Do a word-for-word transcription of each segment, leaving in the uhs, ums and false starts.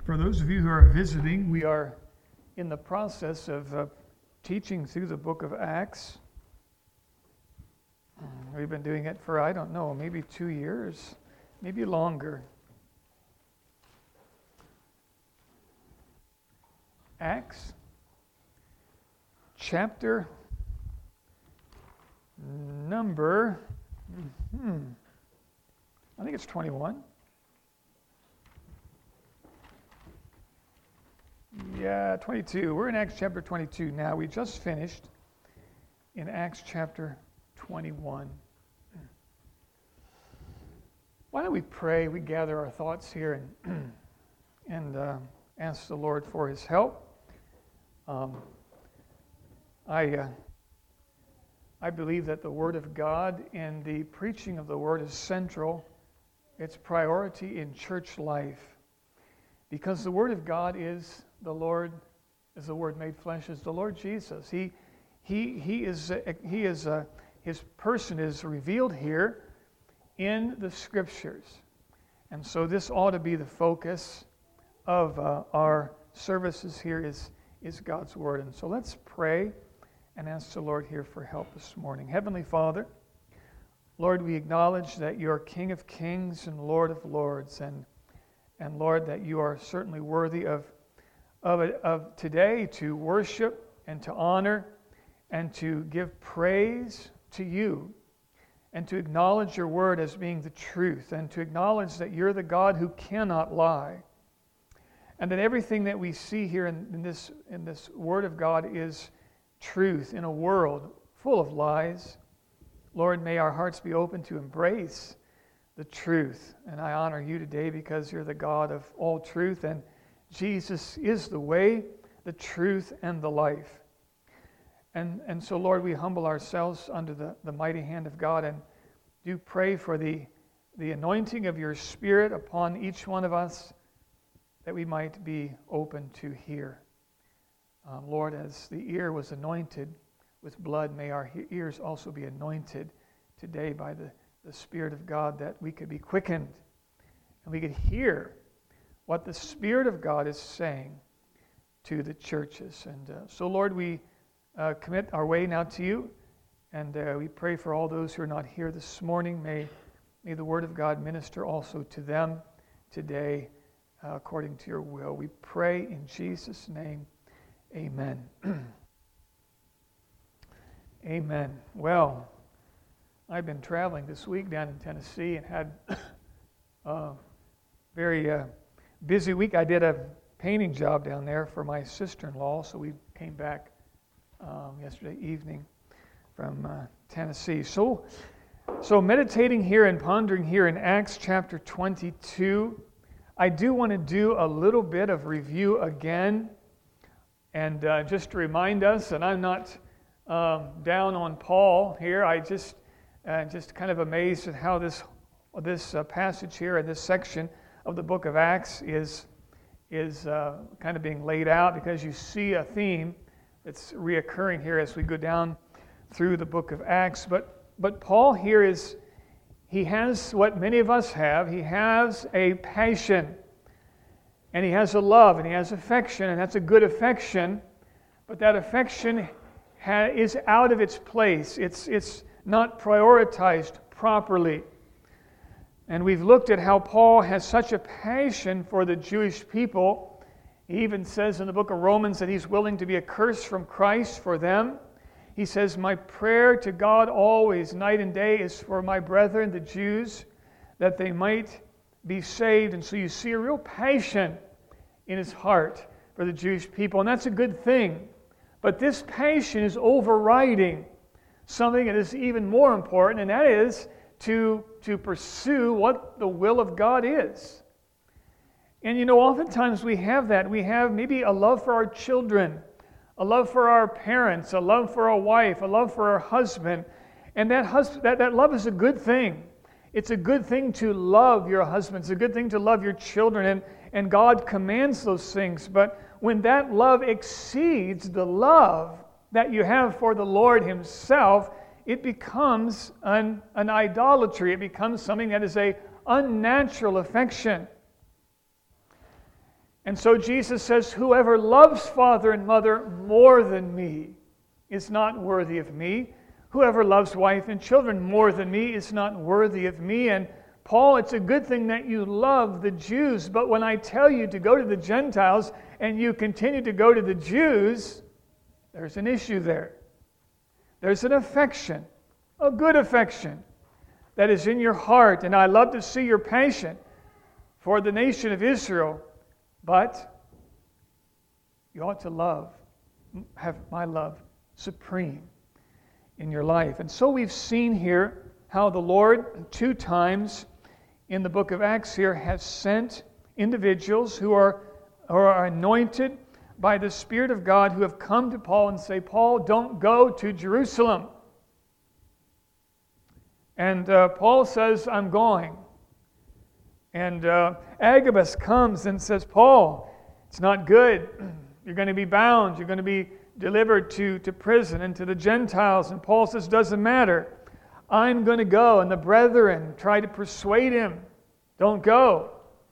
For those of you who are visiting, we are in the process of uh, teaching through the book of Acts. We've been doing it for, I don't know, maybe two years, maybe longer. Acts chapter number, hmm, I think it's twenty-one. Yeah, twenty-two. We're in Acts chapter twenty-two now. We just finished in Acts chapter twenty-one. Why don't we pray? We gather our thoughts here and and uh, ask the Lord for His help. Um, I uh, I believe that the Word of God and the preaching of the Word is central. It's priority in church life, because the Word of God is the Lord, is the Word made flesh, is the Lord Jesus. He he he is uh, he is uh, His person is revealed here in the Scriptures, and so this ought to be the focus of uh, our services here is is God's Word. And so let's pray and ask the Lord here for help this morning. Heavenly Father, Lord, we acknowledge that you are King of Kings and Lord of Lords, and and Lord, that you are certainly worthy of of of today to worship and to honor and to give praise to you, and to acknowledge your word as being the truth, and to acknowledge that you're the God who cannot lie, and that everything that we see here in, in this in this word of God is truth in a world full of lies. Lord, may our hearts be open to embrace the truth. And I honor you today because you're the God of all truth, and Jesus is the way, the truth, and the life. And, and so, Lord, we humble ourselves under the, the mighty hand of God and do pray for the, the anointing of your Spirit upon each one of us, that we might be open to hear. Um, Lord, as the ear was anointed with blood, may our he- ears also be anointed today by the, the Spirit of God, that we could be quickened and we could hear what the Spirit of God is saying to the churches. And uh, so, Lord, we uh, commit our way now to you, and uh, we pray for all those who are not here this morning. May, may the Word of God minister also to them today uh, according to your will. We pray in Jesus' name. Amen. Amen. Well, I've been traveling this week down in Tennessee and had a very uh, busy week. I did a painting job down there for my sister-in-law, so we came back um, yesterday evening from uh, Tennessee. So, so meditating here and pondering here in Acts chapter twenty-two, I do want to do a little bit of review again. And uh, just to remind us, and I'm not um, down on Paul here, I just uh, just kind of amazed at how this this uh, passage here and this section of the book of Acts is is uh, kind of being laid out, because you see a theme that's reoccurring here as we go down through the book of Acts. But but Paul here is he has what many of us have. He has a passion. And he has a love, and he has affection, and that's a good affection. But that affection ha- is out of its place. It's, it's not prioritized properly. And we've looked at how Paul has such a passion for the Jewish people. He even says in the book of Romans that he's willing to be a curse from Christ for them. He says, my prayer to God always, night and day, is for my brethren, the Jews, that they might be saved. And so you see a real passion in his heart for the Jewish people, and that's a good thing. But this passion is overriding something that is even more important, and that is to, to pursue what the will of God is. And you know, oftentimes we have that. We have maybe a love for our children, a love for our parents, a love for our wife, a love for our husband, and that, husband, that, that love is a good thing. It's a good thing to love your husband. It's a good thing to love your children, and, and God commands those things. But when that love exceeds the love that you have for the Lord Himself, it becomes an, an idolatry. It becomes something that is a unnatural affection. And so Jesus says, whoever loves father and mother more than me is not worthy of me. Whoever loves wife and children more than me is not worthy of me. And Paul, it's a good thing that you love the Jews, but when I tell you to go to the Gentiles and you continue to go to the Jews, there's an issue there. There's an affection, a good affection that is in your heart. And I love to see your passion for the nation of Israel, but you ought to love, have my love supreme in your life. And so we've seen here how the Lord two times in the book of Acts here has sent individuals who are, who are anointed by the Spirit of God, who have come to Paul and say, Paul, don't go to Jerusalem. And uh, Paul says, I'm going. And uh, Agabus comes and says, Paul, it's not good. You're going to be bound. You're going to be delivered to, to prison and to the Gentiles. And Paul says, doesn't matter. I'm going to go. And the brethren try to persuade him, don't go.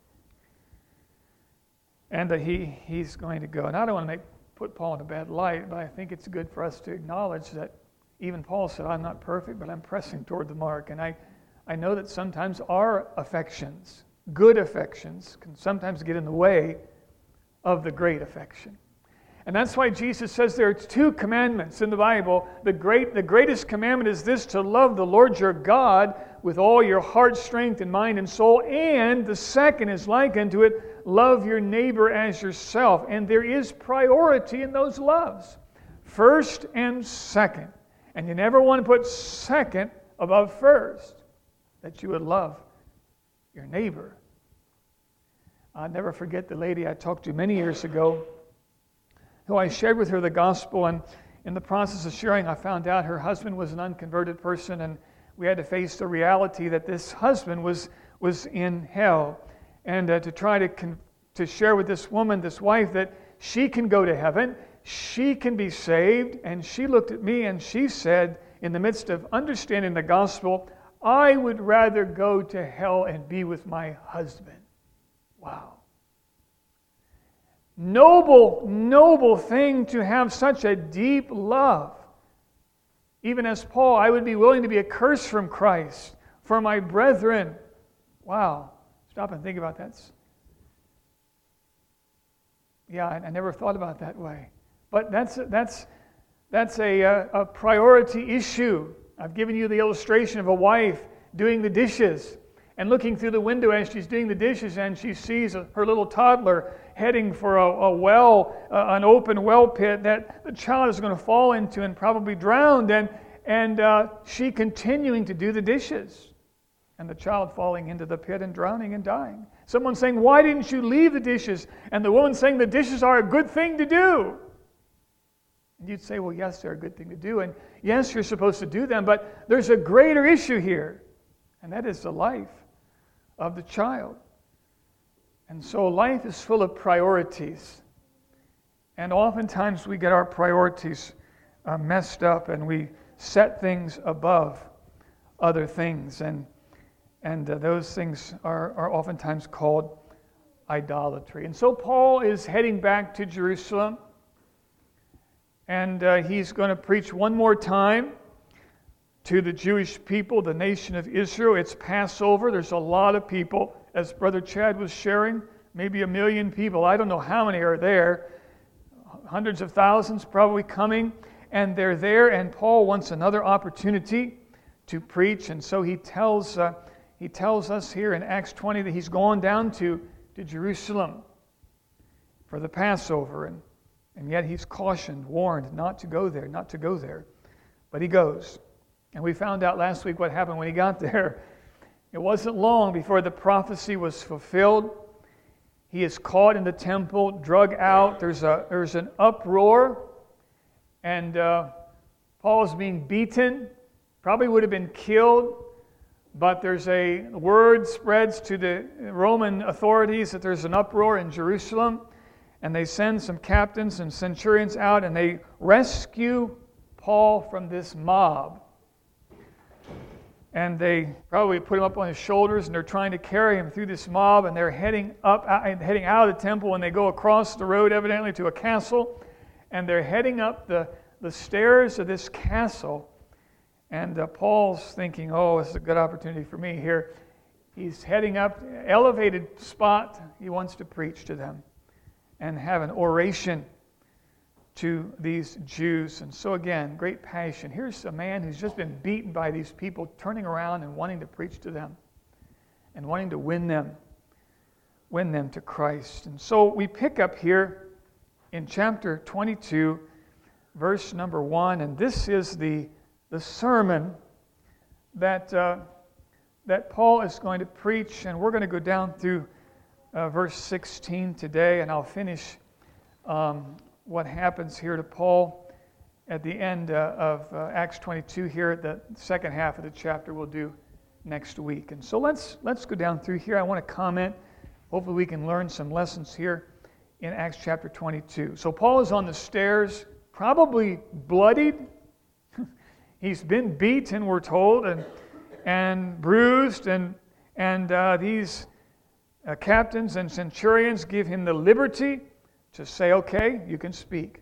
And uh, he he's going to go. And I don't want to make put Paul in a bad light, but I think it's good for us to acknowledge that even Paul said, I'm not perfect, but I'm pressing toward the mark. And I, I know that sometimes our affections, good affections, can sometimes get in the way of the great affection. And that's why Jesus says there are two commandments in the Bible. The great, the greatest commandment is this, to love the Lord your God with all your heart, strength, and mind and soul. And the second is like unto it, love your neighbor as yourself. And there is priority in those loves. First and second. And you never want to put second above first. That you would love your neighbor. I'll never forget the lady I talked to many years ago, who I shared with her the gospel, and in the process of sharing, I found out her husband was an unconverted person, and we had to face the reality that this husband was was in hell, and uh, to try to con- to share with this woman, this wife, that she can go to heaven, she can be saved. And she looked at me and she said, in the midst of understanding the gospel, I would rather go to hell and be with my husband. Wow. Noble, noble thing to have such a deep love. Even as Paul, I would be willing to be accursed from Christ for my brethren. Wow. Stop and think about that. Yeah, I, I never thought about it that way. But that's that's that's a, a, a priority issue. I've given you the illustration of a wife doing the dishes and looking through the window as she's doing the dishes, and she sees a, her little toddler heading for a, a well, uh, an open well pit that the child is going to fall into and probably drown, and, and uh, she continuing to do the dishes, and the child falling into the pit and drowning and dying. Someone saying, why didn't you leave the dishes? And the woman saying, the dishes are a good thing to do. And you'd say, well, yes, they're a good thing to do, and yes, you're supposed to do them, but there's a greater issue here, and that is the life of the child. And so life is full of priorities. And oftentimes we get our priorities uh, messed up, and we set things above other things. And and uh, those things are, are oftentimes called idolatry. And so Paul is heading back to Jerusalem. And uh, he's going to preach one more time to the Jewish people, the nation of Israel. It's Passover. There's a lot of people, as Brother Chad was sharing, maybe a million people. I don't know how many are there. Hundreds of thousands probably coming. And they're there, and Paul wants another opportunity to preach. And so he tells uh, he tells us here in Acts twenty that he's gone down to, to Jerusalem for the Passover. And, and yet he's cautioned, warned not to go there, not to go there. But he goes. And we found out last week what happened when he got there. It wasn't long before the prophecy was fulfilled. He is caught in the temple, drug out. There's a there's an uproar. And uh, Paul is being beaten. Probably would have been killed. But there's a word spreads to the Roman authorities that there's an uproar in Jerusalem. And they send some captains and centurions out, and they rescue Paul from this mob. and they probably put him up on his shoulders, and they're trying to carry him through this mob, and they're heading up, heading out of the temple, and they go across the road, evidently, to a castle, and they're heading up the, the stairs of this castle, and uh, Paul's thinking, oh, this is a good opportunity for me here. He's heading up, elevated spot, he wants to preach to them and have an oration to these Jews. And so again, great passion. Here's a man who's just been beaten by these people, turning around and wanting to preach to them and wanting to win them, win them to Christ. And so we pick up here in chapter twenty-two, verse number one, and this is the, the sermon that, uh, that Paul is going to preach, and we're going to go down through uh, verse sixteen today, and I'll finish um, what happens here to Paul at the end uh, of uh, Acts twenty-two here. The second half of the chapter we'll do next week. And so let's let's go down through here. I want to comment. Hopefully we can learn some lessons here in Acts chapter twenty-two. So Paul is on the stairs, probably bloodied. He's been beaten, we're told, and and bruised, and and uh, these uh, captains and centurions give him the liberty to say, okay, you can speak.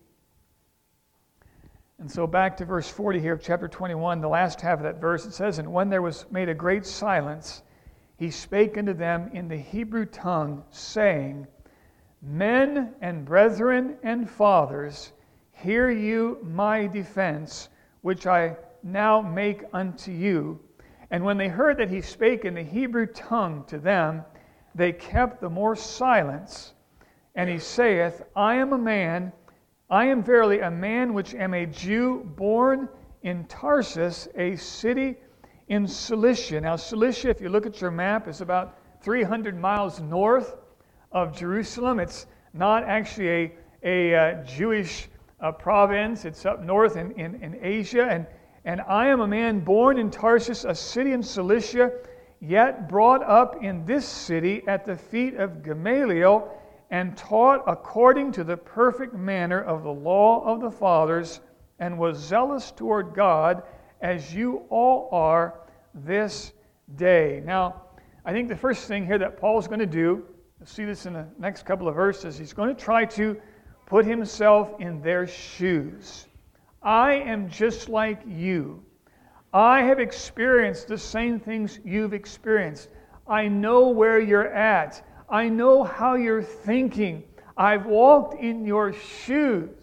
And so back to verse forty here of chapter twenty-one, the last half of that verse, it says, and when there was made a great silence, he spake unto them in the Hebrew tongue, saying, men and brethren and fathers, hear you my defense, which I now make unto you. And when they heard that he spake in the Hebrew tongue to them, they kept the more silence. And he saith, I am a man, I am verily a man which am a Jew, born in Tarsus, a city in Cilicia. Now Cilicia, if you look at your map, is about three hundred miles north of Jerusalem. It's not actually a, a uh, Jewish uh, province. It's up north in, in, in Asia. And, and I am a man born in Tarsus, a city in Cilicia, yet brought up in this city at the feet of Gamaliel, and taught according to the perfect manner of the law of the fathers, and was zealous toward God, as you all are this day. Now, I think the first thing here that Paul's going to do, you'll see this in the next couple of verses, he's going to try to put himself in their shoes. I am just like you. I have experienced the same things you've experienced. I know where you're at. I know how you're thinking. I've walked in your shoes.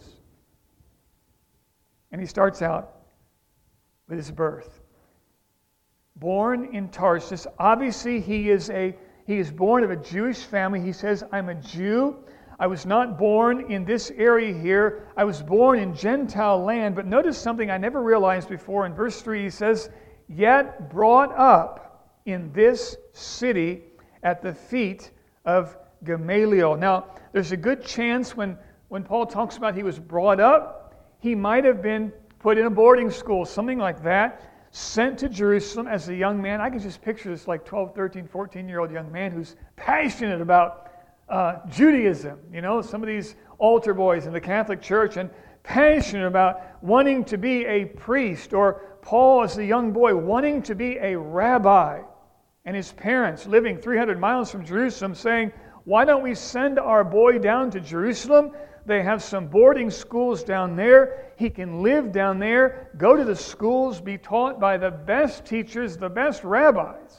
And he starts out with his birth. Born in Tarsus. Obviously, he is a he is born of a Jewish family. He says, I'm a Jew. I was not born in this area here. I was born in Gentile land. But notice something I never realized before. In verse three, he says, yet brought up in this city at the feet of Gamaliel. Now, there's a good chance when, when Paul talks about he was brought up, he might have been put in a boarding school, something like that, sent to Jerusalem as a young man. I can just picture this like twelve, thirteen, fourteen-year-old young man who's passionate about uh, Judaism. You know, some of these altar boys in the Catholic Church, and passionate about wanting to be a priest, or Paul as a young boy wanting to be a rabbi. And his parents living three hundred miles from Jerusalem saying, why don't we send our boy down to Jerusalem? They have some boarding schools down there. He can live down there, go to the schools, be taught by the best teachers, the best rabbis.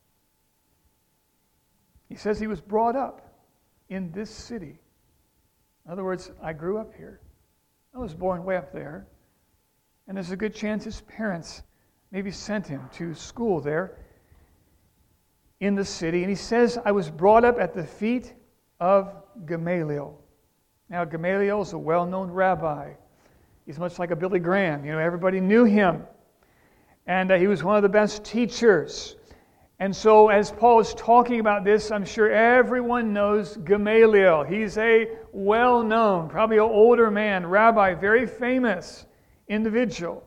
He says he was brought up in this city. In other words, I grew up here. I was born way up there. And there's a good chance his parents maybe sent him to school there in the city. And he says, I was brought up at the feet of Gamaliel. Now, Gamaliel is a well-known rabbi. He's much like a Billy Graham. You know, everybody knew him. And uh, he was one of the best teachers. And so as Paul is talking about this, I'm sure everyone knows Gamaliel. He's a well-known, probably an older man, rabbi, very famous individual.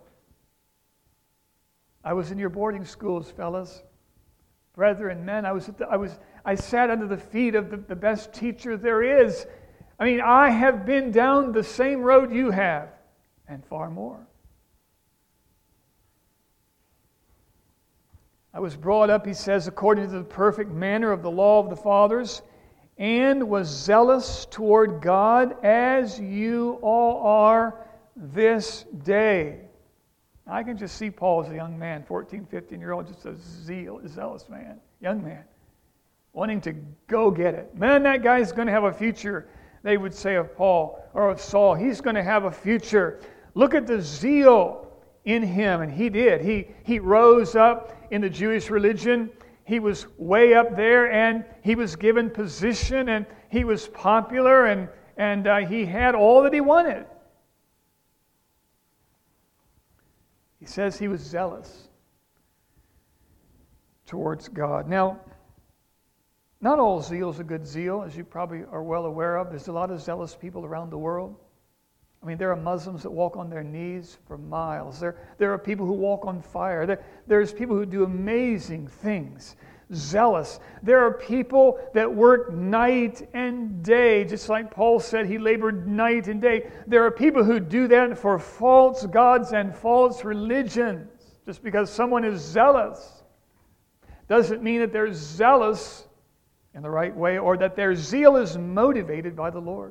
I was in your boarding schools, fellas. Brethren, men, I was, at the, I was, I sat under the feet of the, the best teacher there is. I mean, I have been down the same road you have, and far more. I was brought up, he says, according to the perfect manner of the law of the fathers, and was zealous toward God as you all are this day. I can just see Paul as a young man, fourteen, fifteen-year-old, just a zeal, zealous man, young man, wanting to go get it. Man, that guy's going to have a future, they would say of Paul or of Saul. He's going to have a future. Look at the zeal in him, and he did. He, he rose up in the Jewish religion. He was way up there, and he was given position, and he was popular, and, and uh, he had all that he wanted. He says he was zealous towards God. Now, not all zeal is a good zeal, as you probably are well aware of. There's a lot of zealous people around the world. I mean, there are Muslims that walk on their knees for miles. There, there are people who walk on fire. There, there's people who do amazing things. Zealous. There are people that work night and day, just like Paul said he labored night and day. There are people who do that for false gods and false religions. Just because someone is zealous doesn't mean that they're zealous in the right way or that their zeal is motivated by the Lord.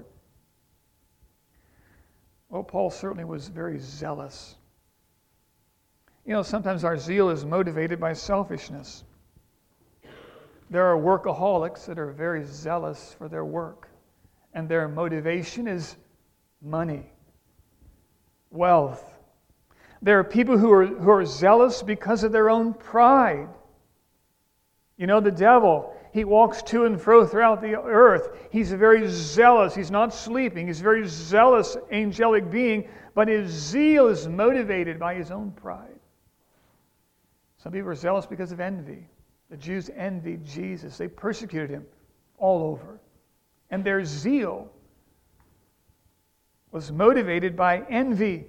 Well, Paul certainly was very zealous. You know, sometimes our zeal is motivated by selfishness. There are workaholics that are very zealous for their work, and their motivation is money, wealth. There are people who are, who are zealous because of their own pride. You know, the devil, he walks to and fro throughout the earth. He's very zealous. He's not sleeping. He's a very zealous angelic being, but his zeal is motivated by his own pride. Some people are zealous because of envy. The Jews envied Jesus. They persecuted him all over. And their zeal was motivated by envy.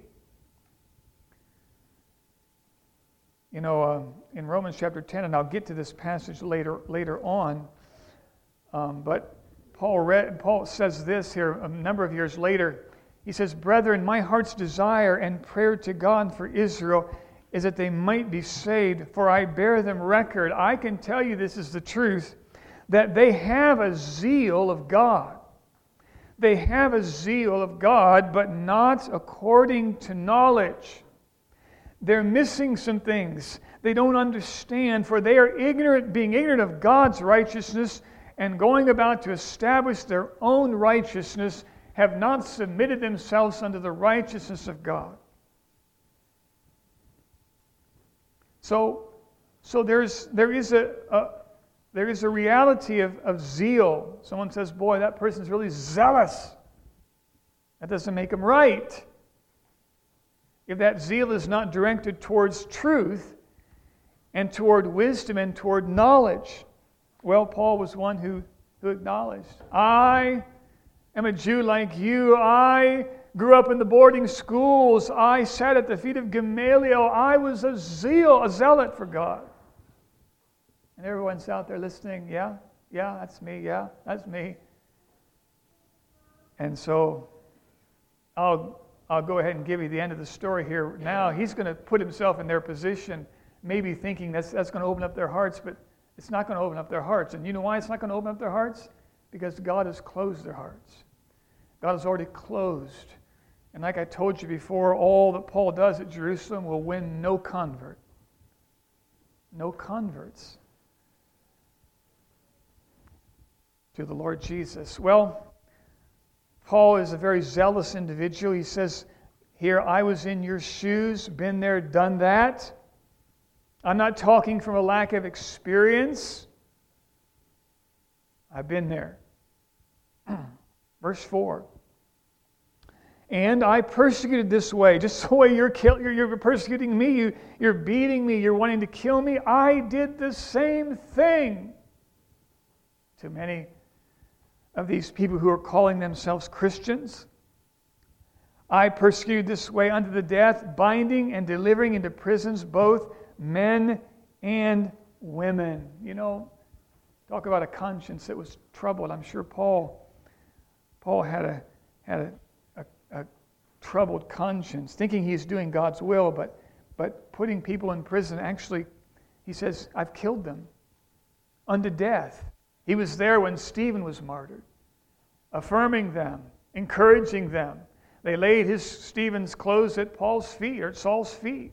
You know, uh, in Romans chapter ten, and I'll get to this passage later later on, um, but Paul, read, Paul says this here a number of years later. He says, "Brethren, my heart's desire and prayer to God for Israel is that they might be saved, for I bear them record." I can tell you this is the truth, that they have a zeal of God. They have a zeal of God, but not according to knowledge. They're missing some things. They don't understand, for they are ignorant, being ignorant of God's righteousness and going about to establish their own righteousness, have not submitted themselves unto the righteousness of God. So, so there's there is a, a there is a reality of, of zeal. Someone says, "Boy, that person's really zealous." That doesn't make him right. If that zeal is not directed towards truth and toward wisdom and toward knowledge. Well, Paul was one who, who acknowledged, I am a Jew like you. I grew up in the boarding schools. I sat at the feet of Gamaliel. I was a zeal, a zealot for God. And everyone's out there listening. Yeah, yeah, that's me. Yeah, that's me. And so I'll I'll go ahead and give you the end of the story here. Now he's going to put himself in their position, maybe thinking that's that's going to open up their hearts, but it's not going to open up their hearts. And you know why it's not going to open up their hearts? Because God has closed their hearts. God has already closed. And like I told you before, all that Paul does at Jerusalem will win no convert. No converts to the Lord Jesus. Well, Paul is a very zealous individual. He says here, I was in your shoes, been there, done that. I'm not talking from a lack of experience. I've been there. Verse four. And I persecuted this way, just the way you're, kill, you're, you're persecuting me, you, you're beating me, you're wanting to kill me. I did the same thing to many of these people who are calling themselves Christians. I persecuted this way unto the death, binding and delivering into prisons both men and women. You know, talk about a conscience that was troubled. I'm sure Paul, Paul had a had a, a, a troubled conscience, thinking he's doing God's will, but but putting people in prison. Actually, he says, I've killed them unto death. He was there when Stephen was martyred, affirming them, encouraging them. They laid his Stephen's clothes at Paul's feet, or at Saul's feet.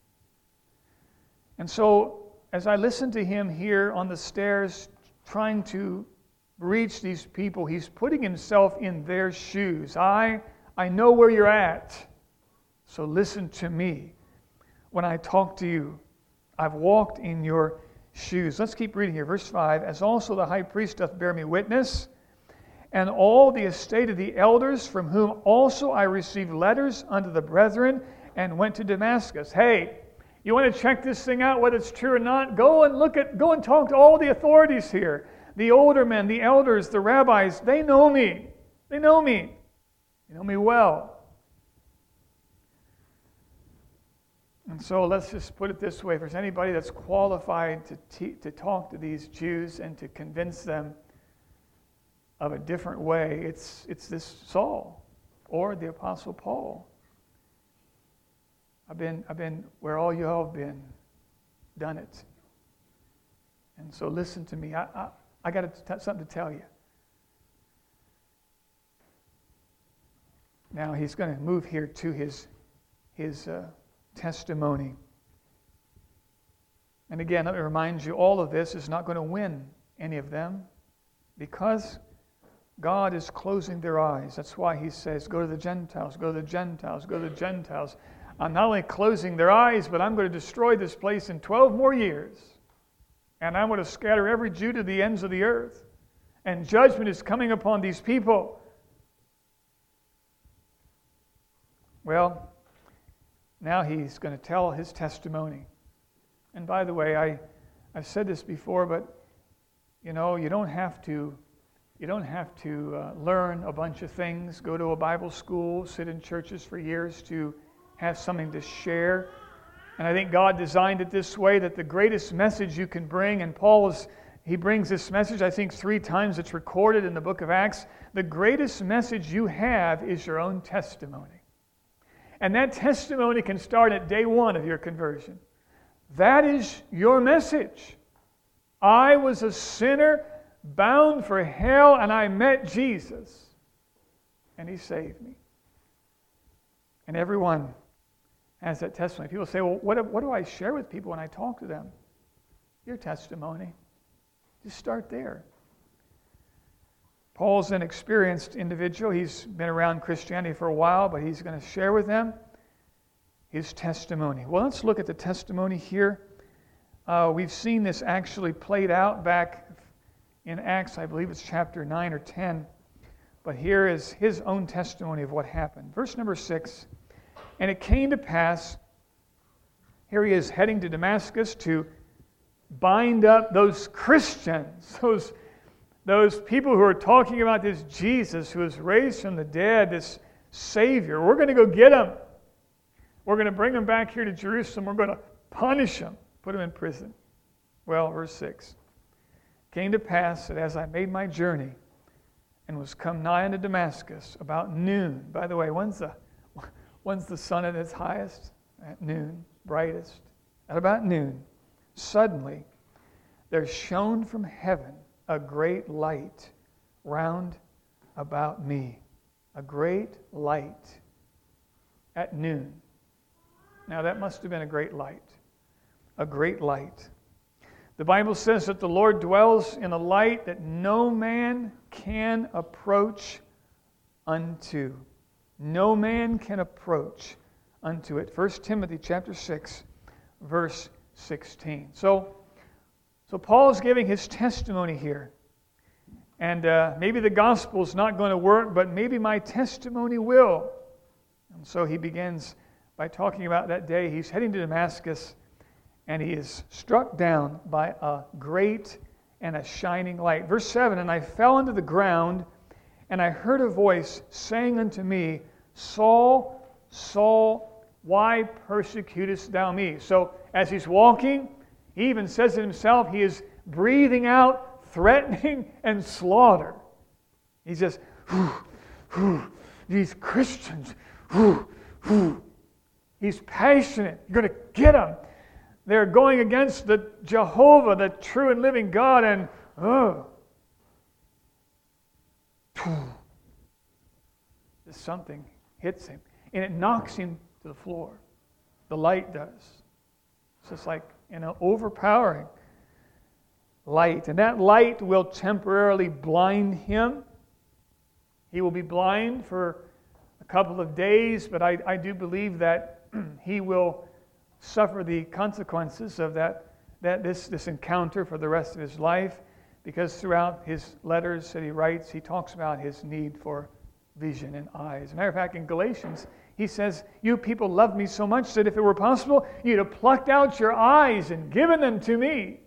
And so, as I listen to him here on the stairs, trying to reach these people, he's putting himself in their shoes. I, I know where you're at, so listen to me when I talk to you. I've walked in your shoes. Let's keep reading here. Verse five, as also the high priest doth bear me witness, and all the estate of the elders, from whom also I received letters unto the brethren, and went to Damascus. Hey, you want to check this thing out, whether it's true or not? Go and look at, go and talk to all the authorities here. The older men, the elders, the rabbis, they know me. They know me. They know me well. And so let's just put it this way. If there's anybody that's qualified to, te- to talk to these Jews and to convince them of a different way, it's, it's this Saul or the Apostle Paul. I've been, I've been where all you have been, done it. And so listen to me. I, I, I got t- something to tell you. Now he's going to move here to his, his uh, testimony. And again, let me remind you, all of this is not going to win any of them because God is closing their eyes. That's why he says, go to the Gentiles, go to the Gentiles, go to the Gentiles. I'm not only closing their eyes, but I'm going to destroy this place in twelve more years. And I'm going to scatter every Jew to the ends of the earth. And judgment is coming upon these people. Well, now he's going to tell his testimony. And by the way, I, I've said this before, but you know, you don't have to you don't have to uh, learn a bunch of things, go to a Bible school, sit in churches for years to have something to share. And I think God designed it this way, that the greatest message you can bring, and Paul is, he brings this message, I think three times it's recorded in the book of Acts, the greatest message you have is your own testimony. And that testimony can start at day one of your conversion. That is your message. I was a sinner bound for hell, and I met Jesus, and he saved me. And everyone has that testimony. People say, well, what, what do I share with people when I talk to them? Your testimony. Just start there. Paul's an experienced individual. He's been around Christianity for a while, but he's going to share with them his testimony. Well, let's look at the testimony here. Uh, we've seen this actually played out back in Acts, I believe it's chapter nine or ten. But here is his own testimony of what happened. Verse number six. And it came to pass, here he is heading to Damascus to bind up those Christians, those, those people who are talking about this Jesus who was raised from the dead, this Savior. We're going to go get him. We're going to bring him back here to Jerusalem. We're going to punish him, put him in prison. Well, verse six. Came to pass that as I made my journey and was come nigh unto Damascus about noon. By the way, when's the, when's the sun at its highest? At noon, brightest. At about noon, suddenly there shone from heaven a great light round about me. A great light at noon. Now that must have been a great light. A great light. The Bible says that the Lord dwells in a light that no man can approach unto. No man can approach unto it. First Timothy chapter six, verse sixteen. So, so Paul is giving his testimony here. And uh, maybe the gospel is not going to work, but maybe my testimony will. And so he begins by talking about that day. He's heading to Damascus, and he is struck down by a great and a shining light. Verse seven, and I fell unto the ground, and I heard a voice saying unto me, Saul, Saul, why persecutest thou me? So as he's walking, he even says it himself, he is breathing out threatening and slaughter. He's just, whew, whew, these Christians, whew, whew. He's passionate. You're going to get them. They're going against the Jehovah, the true and living God, and oh, something hits him, and it knocks him to the floor. The light does. It's just like, you know, overpowering light. And that light will temporarily blind him. He will be blind for a couple of days, but I, I do believe that he will suffer the consequences of that, that this, this encounter for the rest of his life, because throughout his letters that he writes, he talks about his need for vision and eyes. As a matter of fact, in Galatians, he says, you people love me so much that if it were possible, you'd have plucked out your eyes and given them to me.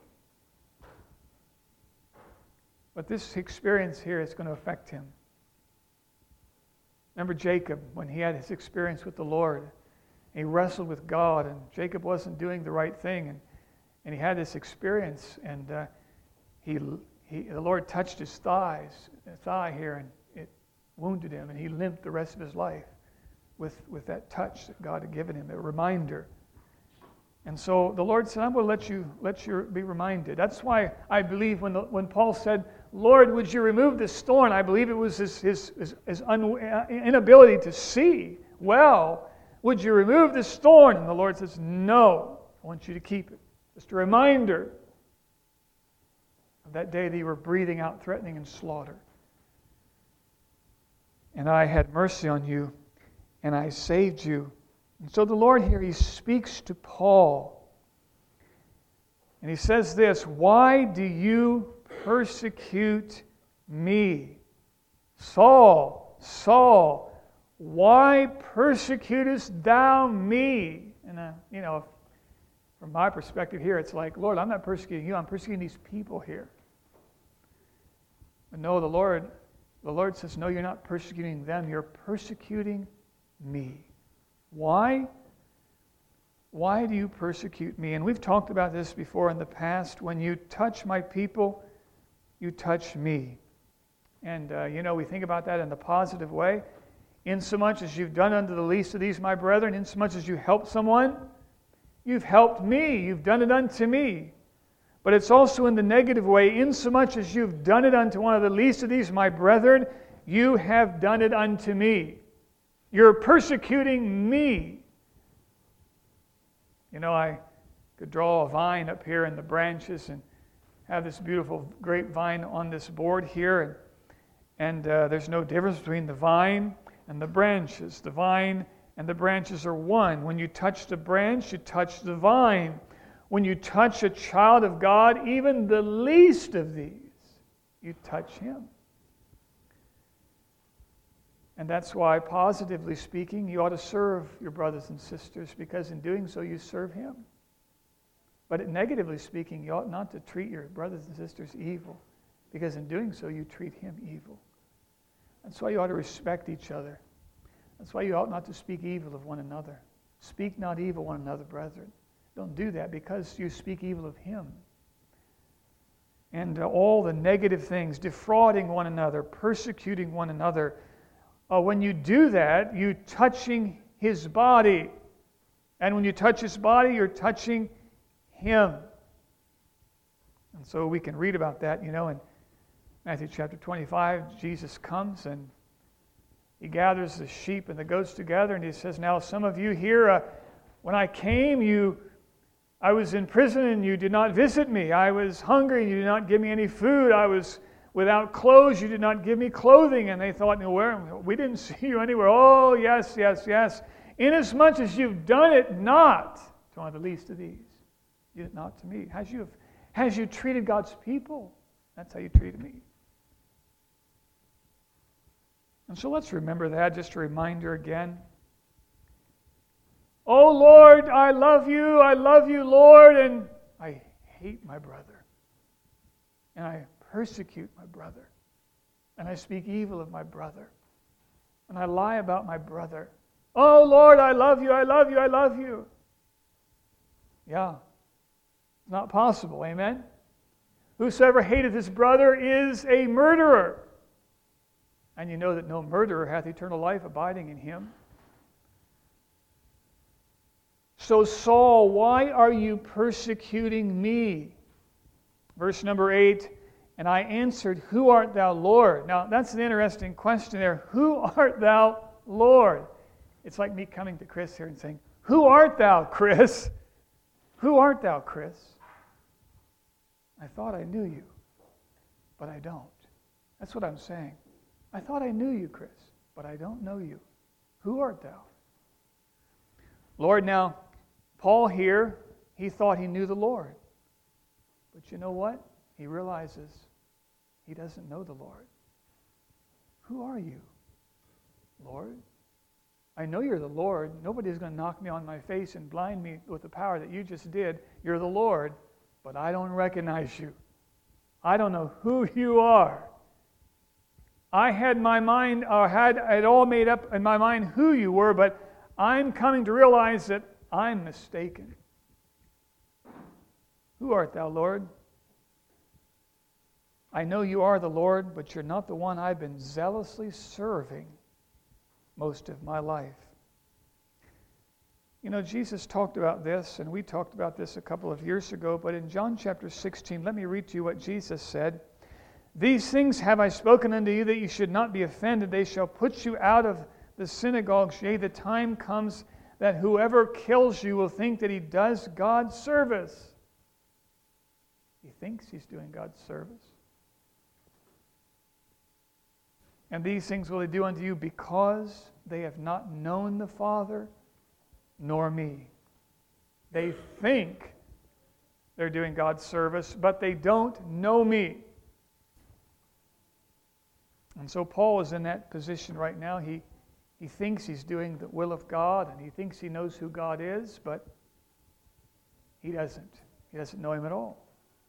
But this experience here is going to affect him. Remember Jacob, when he had his experience with the Lord. He wrestled with God, and Jacob wasn't doing the right thing. And, and he had this experience, and uh, he, he, the Lord touched his thighs, thigh here, and it wounded him, and he limped the rest of his life with, with that touch that God had given him, a reminder. And so the Lord said, I'm going to let you let you be reminded. That's why I believe when the, when Paul said, Lord, would you remove this thorn? I believe it was his, his, his, his un, inability to see well. Would you remove this thorn? And the Lord says, no, I want you to keep it. Just a reminder of that day that you were breathing out threatening and slaughter. And I had mercy on you, and I saved you. And so the Lord here, He speaks to Paul. And He says this, why do you persecute me? Saul, Saul, why persecutest thou me? And, uh, you know, from my perspective here, it's like, Lord, I'm not persecuting you. I'm persecuting these people here. But no, the Lord, the Lord says, no, you're not persecuting them. You're persecuting me. Why? Why do you persecute me? And we've talked about this before in the past. When you touch my people, you touch me. And, uh, you know, we think about that in the positive way. Insomuch as you've done unto the least of these, my brethren, insomuch as you helped someone, you've helped me. You've done it unto me. But it's also in the negative way. Insomuch as you've done it unto one of the least of these, my brethren, you have done it unto me. You're persecuting me. You know, I could draw a vine up here in the branches and have this beautiful grapevine on this board here. And, and uh, there's no difference between the vine and the branches. The vine and the branches are one. When you touch the branch, you touch the vine. When you touch a child of God, even the least of these, you touch him. And that's why, positively speaking, you ought to serve your brothers and sisters, because in doing so, you serve him. But negatively speaking, you ought not to treat your brothers and sisters evil, because in doing so, you treat him evil. That's why you ought to respect each other. That's why you ought not to speak evil of one another. Speak not evil one another, brethren. Don't do that, because you speak evil of him. And uh, all the negative things, defrauding one another, persecuting one another. Uh, when you do that, you're touching his body. And when you touch his body, you're touching him. And so we can read about that, you know, in Matthew chapter twenty-five, Jesus comes and he gathers the sheep and the goats together, and he says, now some of you here, uh, when I came, you, I was in prison and you did not visit me. I was hungry and you did not give me any food. I was without clothes, you did not give me clothing. And they thought, no, where? We didn't see you anywhere. Oh, yes, yes, yes. Inasmuch as you've done it not to one of the least of these, you did it not to me. As you, have, as you treated God's people, that's how you treated me. And so let's remember that, just a reminder again. Oh, Lord, I love you, I love you, Lord, and I hate my brother. And I persecute my brother. And I speak evil of my brother. And I lie about my brother. Oh, Lord, I love you, I love you, I love you. Yeah, it's not possible, amen? Whosoever hateth his brother is a murderer. And you know that no murderer hath eternal life abiding in him. So Saul, why are you persecuting me? Verse number eight, and I answered, who art thou, Lord? Now, that's an interesting question there. Who art thou, Lord? It's like me coming to Chris here and saying, who art thou, Chris? Who art thou, Chris? I thought I knew you, but I don't. That's what I'm saying. I thought I knew you, Chris, but I don't know you. Who art thou? Lord, now, Paul here, he thought he knew the Lord. But you know what? He realizes he doesn't know the Lord. Who are you, Lord? I know you're the Lord. Nobody's going to knock me on my face and blind me with the power that you just did. You're the Lord, but I don't recognize you. I don't know who you are. I had my mind, or had it all made up in my mind who you were, but I'm coming to realize that I'm mistaken. Who art thou, Lord? I know you are the Lord, but you're not the one I've been zealously serving most of my life. You know, Jesus talked about this, and we talked about this a couple of years ago, but in John chapter sixteen, let me read to you what Jesus said. These things have I spoken unto you, that you should not be offended. They shall put you out of the synagogues. Yea, the time comes that whoever kills you will think that he does God's service. He thinks he's doing God's service. And these things will they do unto you because they have not known the Father nor me. They think they're doing God's service, but they don't know me. And so Paul is in that position right now. He, he thinks he's doing the will of God, and he thinks he knows who God is, but he doesn't. He doesn't know him at all.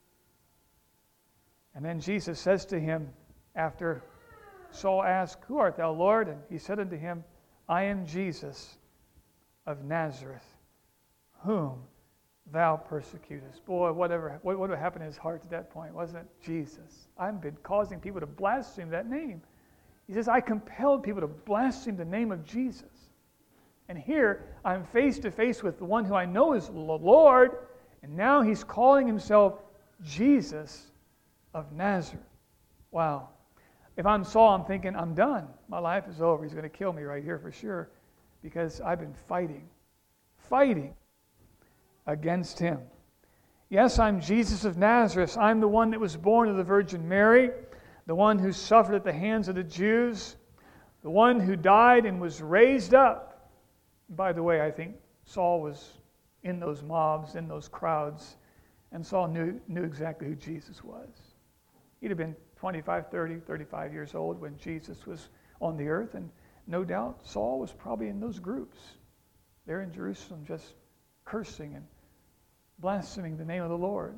And then Jesus says to him, after Saul asked, who art thou, Lord? And he said unto him, I am Jesus of Nazareth, whom thou persecutest. Boy, whatever, what would have happened in his heart at that point, wasn't it? Jesus. I've been causing people to blaspheme that name. He says, I compelled people to blaspheme the name of Jesus. And here, I'm face to face with the one who I know is the Lord, and now he's calling himself Jesus of Nazareth. Wow. If I'm Saul, I'm thinking, I'm done. My life is over. He's going to kill me right here for sure, because I've been fighting, fighting against him. Yes, I'm Jesus of Nazareth. I'm the one that was born of the Virgin Mary, the one who suffered at the hands of the Jews, the one who died and was raised up. By the way, I think Saul was in those mobs, in those crowds, and Saul knew, knew exactly who Jesus was. He'd have been twenty-five, thirty, thirty-five years old when Jesus was on the earth, and no doubt Saul was probably in those groups there in Jerusalem, just cursing and blaspheming the name of the Lord.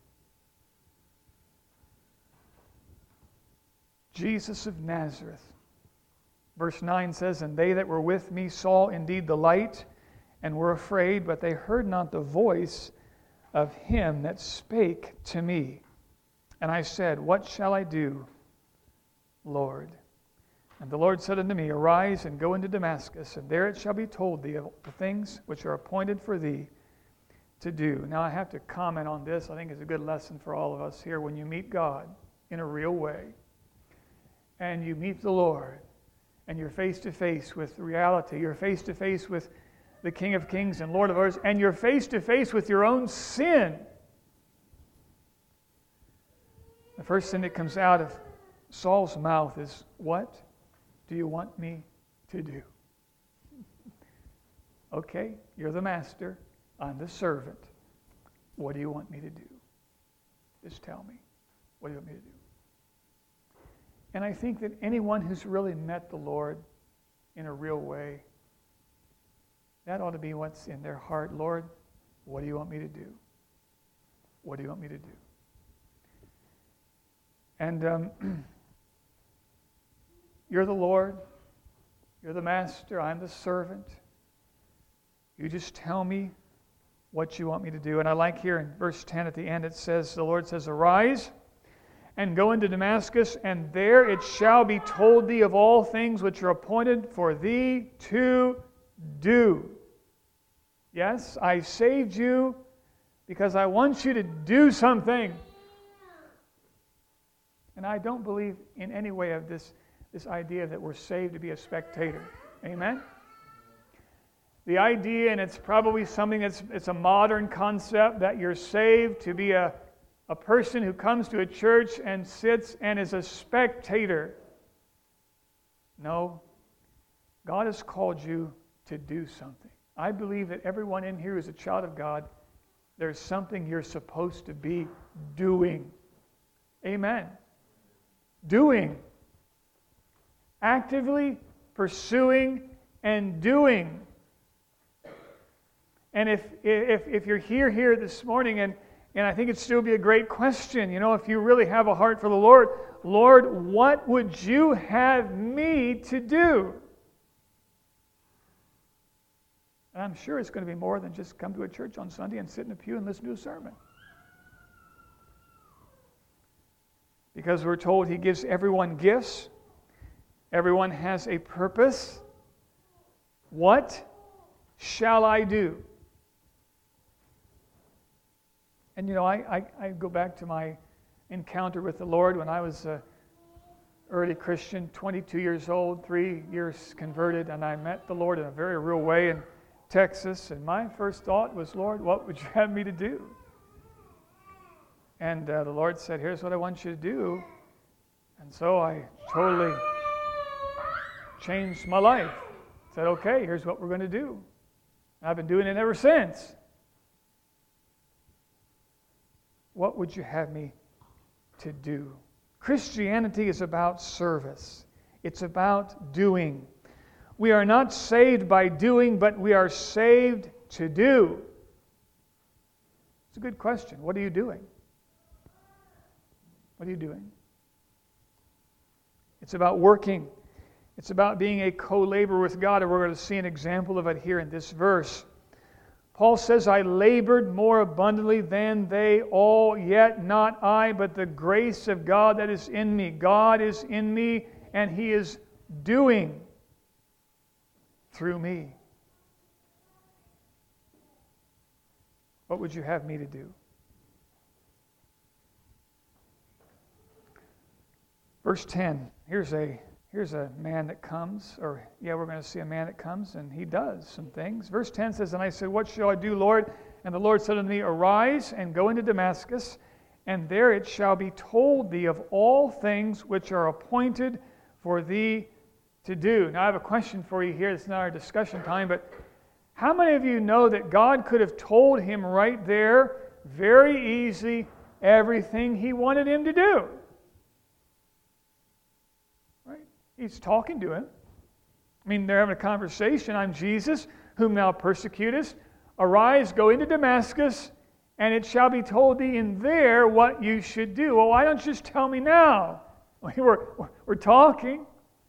Jesus of Nazareth. Verse nine says, and they that were with me saw indeed the light, and were afraid, but they heard not the voice of him that spake to me. And I said, what shall I do, Lord? And the Lord said unto me, arise and go into Damascus, and there it shall be told thee of the things which are appointed for thee to do. Now I have to comment on this. I think it's a good lesson for all of us here. When you meet God in a real way, and you meet the Lord, and you're face to face with reality, you're face to face with the King of Kings and Lord of Lords, and you're face to face with your own sin. The first thing that comes out of Saul's mouth is, what do you want me to do? Okay, you're the master. I'm the servant. What do you want me to do? Just tell me. What do you want me to do? And I think that anyone who's really met the Lord in a real way, that ought to be what's in their heart. Lord, what do you want me to do? What do you want me to do? And um, you're the Lord. You're the master. I'm the servant. You just tell me what you want me to do. And I like here in verse ten at the end, it says, the Lord says, arise and go into Damascus, and there it shall be told thee of all things which are appointed for thee to do. Yes, I saved you because I want you to do something. And I don't believe in any way of this, this idea that we're saved to be a spectator. Amen? The idea, and it's probably something that's it's a modern concept, that you're saved to be a, a person who comes to a church and sits and is a spectator. No. God has called you to do something. I believe that everyone in here who is a child of God, there's something you're supposed to be doing. Amen. Doing. Actively pursuing and doing. And if if if you're here here this morning, and, and I think it'd still be a great question, you know, if you really have a heart for the Lord, Lord, what would you have me to do? And I'm sure it's going to be more than just come to a church on Sunday and sit in a pew and listen to a sermon. Because we're told He gives everyone gifts. Everyone has a purpose. What shall I do? And you know, I, I, I go back to my encounter with the Lord when I was an early Christian, twenty-two years old, three years converted, and I met the Lord in a very real way in Texas. And my first thought was, Lord, what would you have me to do? And uh, the Lord said, here's what I want you to do. And so I totally changed my life. Said, okay, here's what we're going to do. And I've been doing it ever since. What would you have me to do? Christianity is about service. It's about doing. We are not saved by doing, but we are saved to do. It's a good question. What are you doing? What are you doing? It's about working. It's about being a co-laborer with God, and we're going to see an example of it here in this verse. Paul says, I labored more abundantly than they all, yet not I, but the grace of God that is in me. God is in me, and He is doing through me. What would you have me to do? Verse ten, here's a Here's a man that comes, or yeah, we're going to see a man that comes, and he does some things. Verse ten says, and I said, what shall I do, Lord? And the Lord said unto me, arise and go into Damascus, and there it shall be told thee of all things which are appointed for thee to do. Now I have a question for you here. It's not our discussion time, but how many of you know that God could have told him right there, very easy, everything He wanted him to do? He's talking to him. I mean, they're having a conversation. I'm Jesus, whom thou persecutest. Arise, go into Damascus, and it shall be told thee in there what you should do. Well, why don't you just tell me now? We're, we're talking.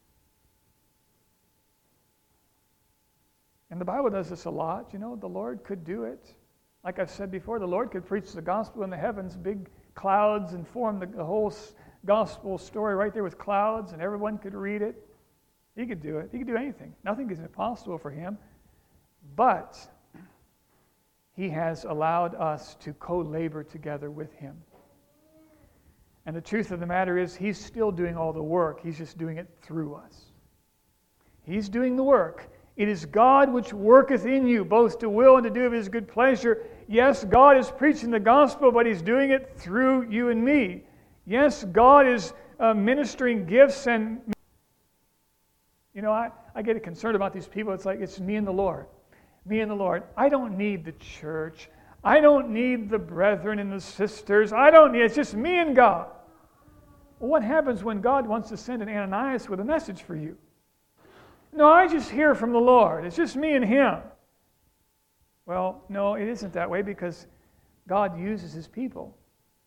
And the Bible does this a lot. You know, the Lord could do it. Like I've said before, the Lord could preach the gospel in the heavens, big clouds, and form the, the whole gospel story right there with clouds, and everyone could read it. He could do it. He could do anything. Nothing is impossible for Him. But He has allowed us to co-labor together with Him. And the truth of the matter is, He's still doing all the work. He's just doing it through us. He's doing the work. It is God which worketh in you, both to will and to do of His good pleasure. Yes, God is preaching the gospel, but He's doing it through you and me. Yes, God is uh, ministering gifts, and you know, I, I get concerned about these people. It's like, it's me and the Lord. Me and the Lord. I don't need the church. I don't need the brethren and the sisters. I don't need, it's just me and God. Well, what happens when God wants to send an Ananias with a message for you? No, I just hear from the Lord. It's just me and Him. Well, no, it isn't that way, because God uses His people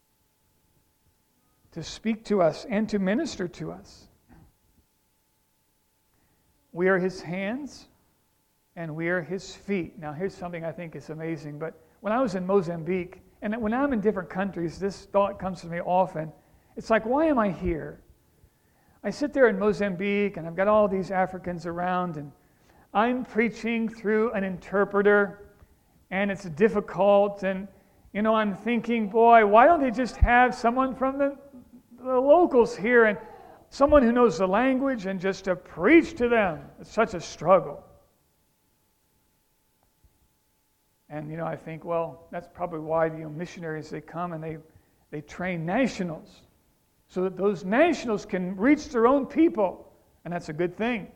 to speak to us and to minister to us. We are His hands and we are His feet. Now here's something I think is amazing, but when I was in Mozambique, and when I'm in different countries, this thought comes to me often. It's like, why am I here? I sit there in Mozambique, and I've got all these Africans around, and I'm preaching through an interpreter, and it's difficult. And, you know, I'm thinking, boy, why don't they just have someone from the, the locals here and someone who knows the language and just to preach to them? It's such a struggle. And, you know, I think, well, that's probably why the missionaries, they come and they, they train nationals so that those nationals can reach their own people. And that's a good thing.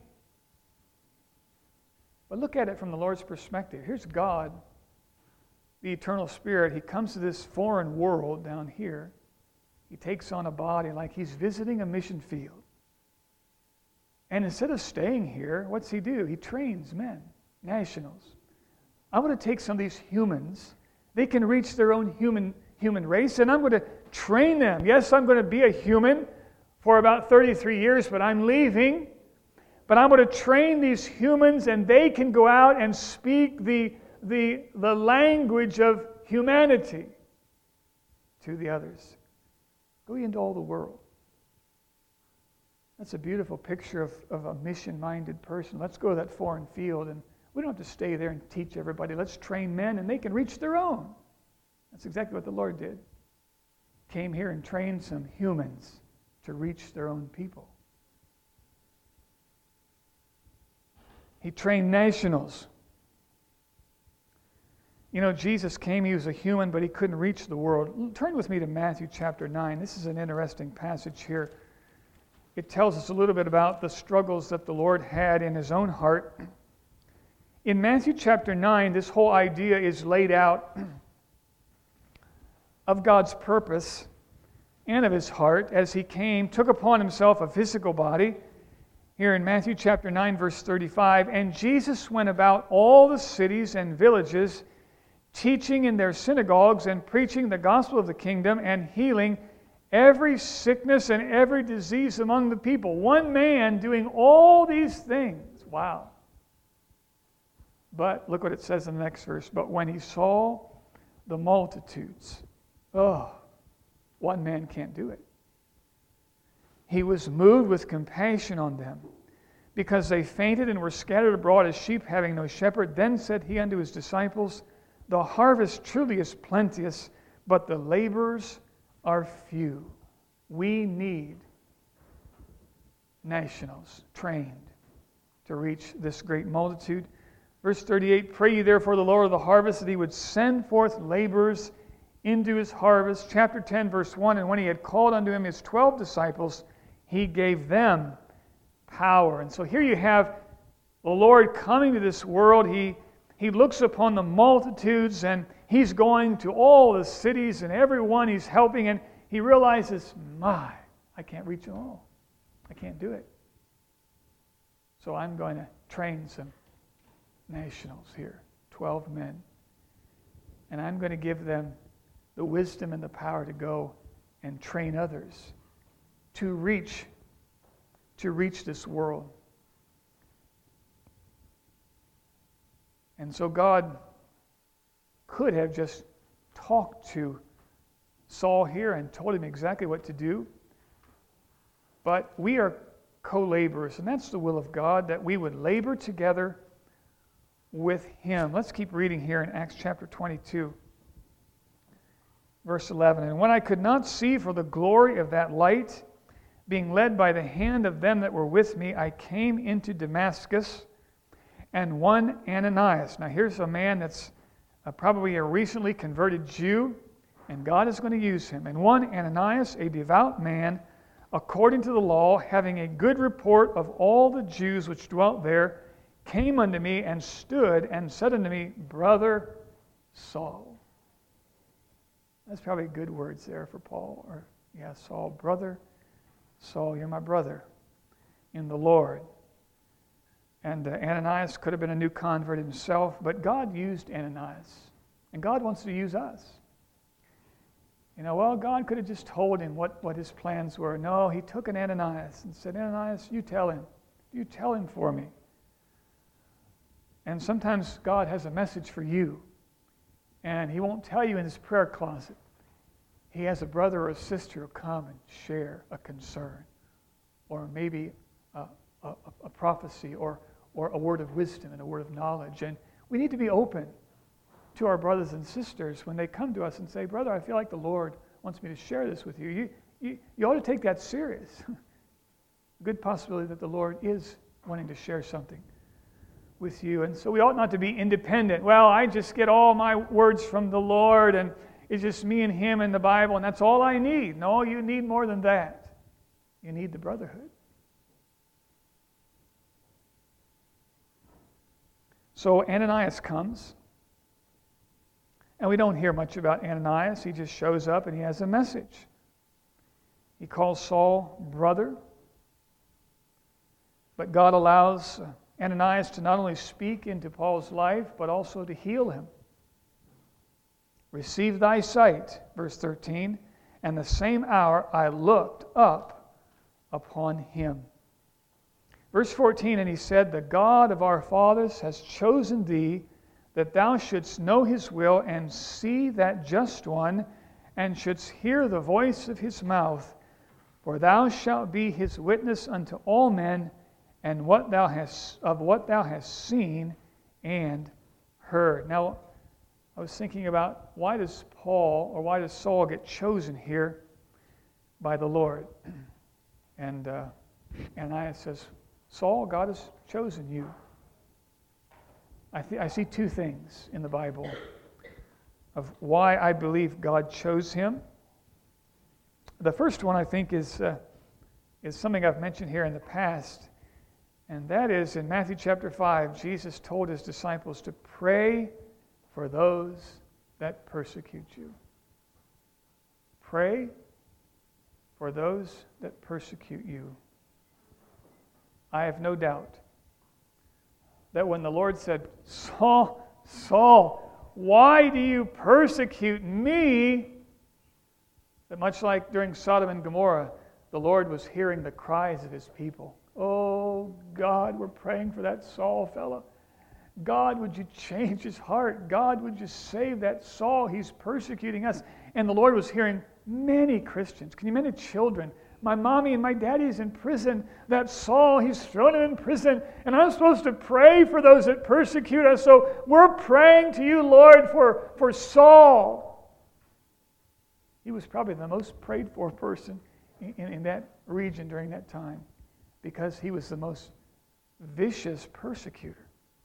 But look at it from the Lord's perspective. Here's God, the eternal Spirit. He comes to this foreign world down here. He takes on a body like he's visiting a mission field. And instead of staying here, what's he do? He trains men, nationals. I want to take some of these humans. They can reach their own human human race, and I'm going to train them. Yes, I'm going to be a human for about thirty-three years, but I'm leaving. But I'm going to train these humans, and they can go out and speak the, the, the language of humanity to the others. Go into all the world. That's a beautiful picture of, of a mission-minded person. Let's go to that foreign field, and we don't have to stay there and teach everybody. Let's train men, and they can reach their own. That's exactly what the Lord did. Came here and trained some humans to reach their own people. He trained nationals. You know, Jesus came, he was a human, but he couldn't reach the world. Turn with me to Matthew chapter nine. This is an interesting passage here. It tells us a little bit about the struggles that the Lord had in his own heart. In Matthew chapter nine, this whole idea is laid out of God's purpose and of his heart as he came, took upon himself a physical body. Here in Matthew chapter nine, verse thirty-five, and Jesus went about all the cities and villages, teaching in their synagogues and preaching the gospel of the kingdom and healing every sickness and every disease among the people. One man doing all these things. Wow. But look what it says in the next verse. But when he saw the multitudes, oh, one man can't do it. He was moved with compassion on them, because they fainted and were scattered abroad as sheep having no shepherd. Then said he unto his disciples, the harvest truly is plenteous, but the laborers are few. We need nationals trained to reach this great multitude. Verse thirty-eight, pray ye therefore the Lord of the harvest that he would send forth laborers into his harvest. Chapter ten, verse one, and when he had called unto him his twelve disciples, he gave them power. And so here you have the Lord coming to this world. He, he looks upon the multitudes, and he's going to all the cities and everyone he's helping, and he realizes, my, I can't reach them all. I can't do it. So I'm going to train some nationals here, twelve men. And I'm going to give them the wisdom and the power to go and train others to reach, to reach this world. And so God could have just talked to Saul here and told him exactly what to do. But we are co-laborers, and that's the will of God, that we would labor together with him. Let's keep reading here in Acts chapter twenty-two. Verse eleven, and when I could not see for the glory of that light, being led by the hand of them that were with me, I came into Damascus, and one Ananias. Now here's a man that's uh, probably a recently converted Jew, and God is going to use him. And one Ananias, a devout man, according to the law, having a good report of all the Jews which dwelt there, came unto me and stood and said unto me, Brother Saul. That's probably good words there for Paul. Or, yeah, Saul, brother Saul, you're my brother in the Lord. And uh, Ananias could have been a new convert himself, but God used Ananias. And God wants to use us. You know, well, God could have just told him what, what his plans were. No, he took an Ananias and said, Ananias, you tell him. You tell him for me. And sometimes God has a message for you. And he won't tell you in his prayer closet. He has a brother or a sister who come and share a concern. Or maybe a, a, a prophecy or, or a word of wisdom and a word of knowledge. And we need to be open to our brothers and sisters when they come to us and say, brother, I feel like the Lord wants me to share this with you. You, you, you ought to take that serious. Good possibility that the Lord is wanting to share something with you. And so we ought not to be independent. Well, I just get all my words from the Lord and it's just me and Him in the Bible and that's all I need. No, you need more than that. You need the brotherhood. So Ananias comes. And we don't hear much about Ananias. He just shows up and he has a message. He calls Saul brother. But God allows Ananias to not only speak into Paul's life, but also to heal him. Receive thy sight, verse thirteen, and the same hour I looked up upon him. Verse fourteen, and he said, the God of our fathers has chosen thee, that thou shouldst know his will and see that just one, and shouldst hear the voice of his mouth. For thou shalt be his witness unto all men, and what thou hast of what thou hast seen and heard. Now, I was thinking about why does Paul or why does Saul get chosen here by the Lord? And uh, Ananias says, Saul, God has chosen you. I, th- I see two things in the Bible of why I believe God chose him. The first one, I think, is uh, is something I've mentioned here in the past, and that is in Matthew chapter five, Jesus told his disciples to pray for those that persecute you. Pray for those that persecute you. I have no doubt that when the Lord said, Saul, Saul, why do you persecute me? That much like during Sodom and Gomorrah, the Lord was hearing the cries of his people. Oh, God, we're praying for that Saul fellow. God, would you change his heart? God, would you save that Saul? He's persecuting us. And the Lord was hearing many Christians. Can you imagine children? My mommy and my daddy is in prison. That Saul, he's thrown him in prison. And I'm supposed to pray for those that persecute us. So we're praying to you, Lord, for, for Saul. He was probably the most prayed for person in, in, in that region during that time, because he was the most vicious persecutor.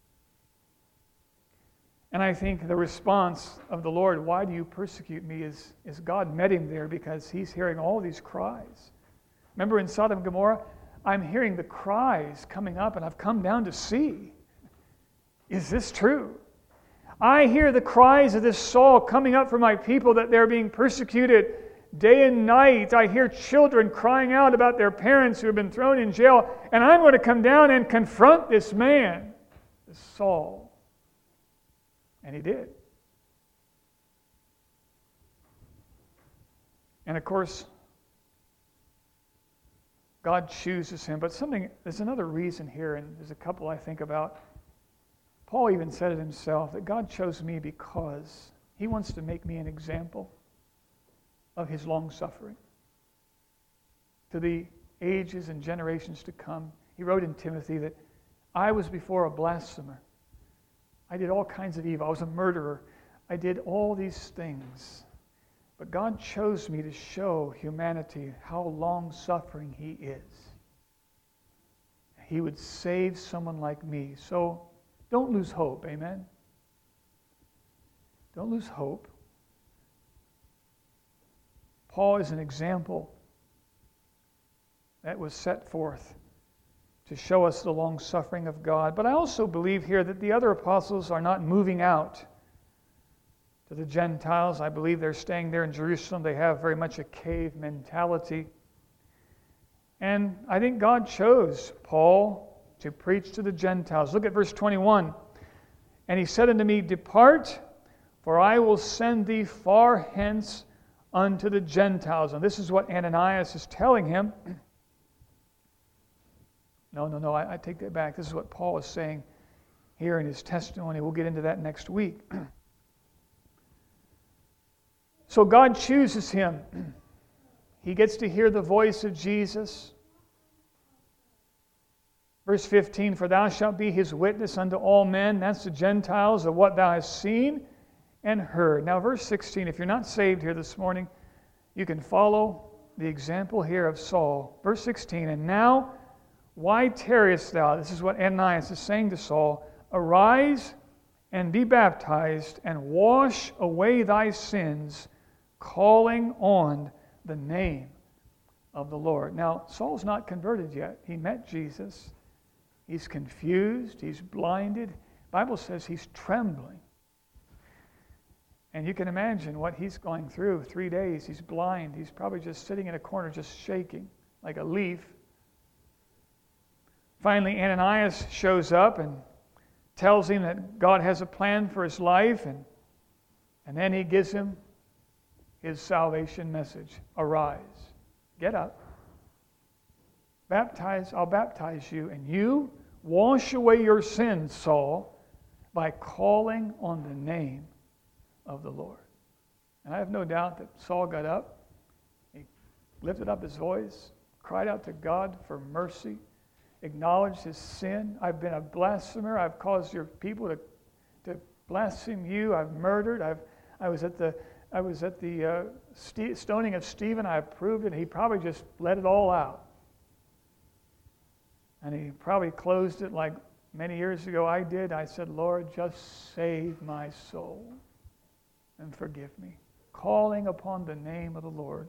And I think the response of the Lord, why do you persecute me, is, is God met him there because he's hearing all these cries. Remember in Sodom and Gomorrah, I'm hearing the cries coming up and I've come down to see. Is this true? I hear the cries of this Saul coming up for my people that they're being persecuted day and night. I hear children crying out about their parents who have been thrown in jail, and I'm going to come down and confront this man, this Saul. And he did. And of course, God chooses him. But something, there's another reason here, and there's a couple I think about. Paul even said it himself, that God chose me because he wants to make me an example of his long-suffering to the ages and generations to come. He wrote in Timothy that I was before a blasphemer. I did all kinds of evil. I was a murderer. I did all these things. But God chose me to show humanity how long-suffering he is. He would save someone like me. So don't lose hope, amen? Don't lose hope. Paul is an example that was set forth to show us the long-suffering of God. But I also believe here that the other apostles are not moving out to the Gentiles. I believe they're staying there in Jerusalem. They have very much a cave mentality. And I think God chose Paul to preach to the Gentiles. Look at verse twenty-one. And he said unto me, Depart, for I will send thee far hence unto the Gentiles. And this is what Ananias is telling him. No, no, no, I, I take that back. This is what Paul is saying here in his testimony. We'll get into that next week. So God chooses him. He gets to hear the voice of Jesus. Verse fifteen, For thou shalt be his witness unto all men, that's the Gentiles, of what thou hast seen and heard. Now, verse sixteen, if you're not saved here this morning, you can follow the example here of Saul. Verse sixteen, and now, why tarriest thou? This is what Ananias is saying to Saul. Arise and be baptized and wash away thy sins, calling on the name of the Lord. Now, Saul's not converted yet. He met Jesus. He's confused. He's blinded. The Bible says he's trembling. And you can imagine what he's going through. Three days, he's blind. He's probably just sitting in a corner, just shaking like a leaf. Finally, Ananias shows up and tells him that God has a plan for his life, and, and then he gives him his salvation message. Arise, get up, baptize, I'll baptize you, and you wash away your sins, Saul, by calling on the name of the Lord. And I have no doubt that Saul got up, he lifted up his voice, cried out to God for mercy, acknowledged his sin. I've been a blasphemer. I've caused your people to, to blaspheme you. I've murdered. I've I was at the I was at the uh, st- stoning of Stephen. I approved it. He probably just let it all out, and he probably closed it like many years ago I did. I said, Lord, just save my soul and forgive me, calling upon the name of the Lord.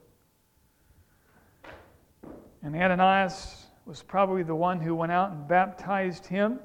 And Ananias was probably the one who went out and baptized him.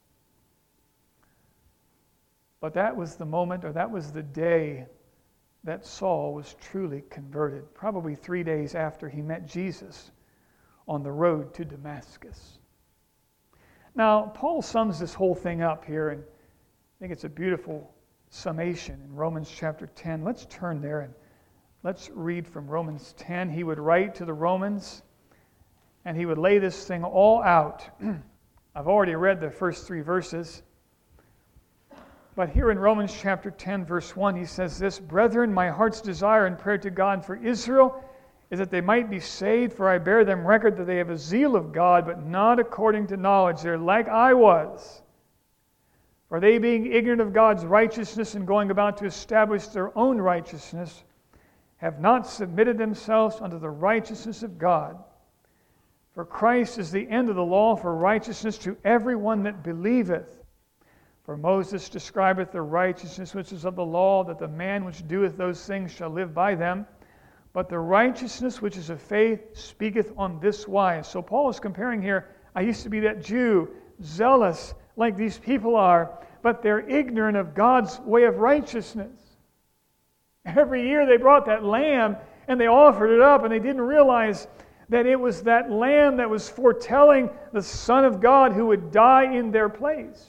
But that was the moment, or that was the day that Saul was truly converted, probably three days after he met Jesus on the road to Damascus. Now, Paul sums this whole thing up here, and I think it's a beautiful summation in Romans chapter ten. Let's turn there and let's read from Romans ten. He would write to the Romans, and he would lay this thing all out. I've already read the first three verses. But here in Romans chapter ten, verse one, he says this, Brethren, my heart's desire and prayer to God for Israel is that they might be saved, for I bear them record that they have a zeal of God, but not according to knowledge. They're like I was. For they, being ignorant of God's righteousness and going about to establish their own righteousness, have not submitted themselves unto the righteousness of God. For Christ is the end of the law for righteousness to everyone that believeth. For Moses describeth the righteousness which is of the law, that the man which doeth those things shall live by them. But the righteousness which is of faith speaketh on this wise. So Paul is comparing here, I used to be that Jew, zealous like these people are, but they're ignorant of God's way of righteousness. Every year they brought that lamb and they offered it up, and they didn't realize that it was that lamb that was foretelling the Son of God who would die in their place.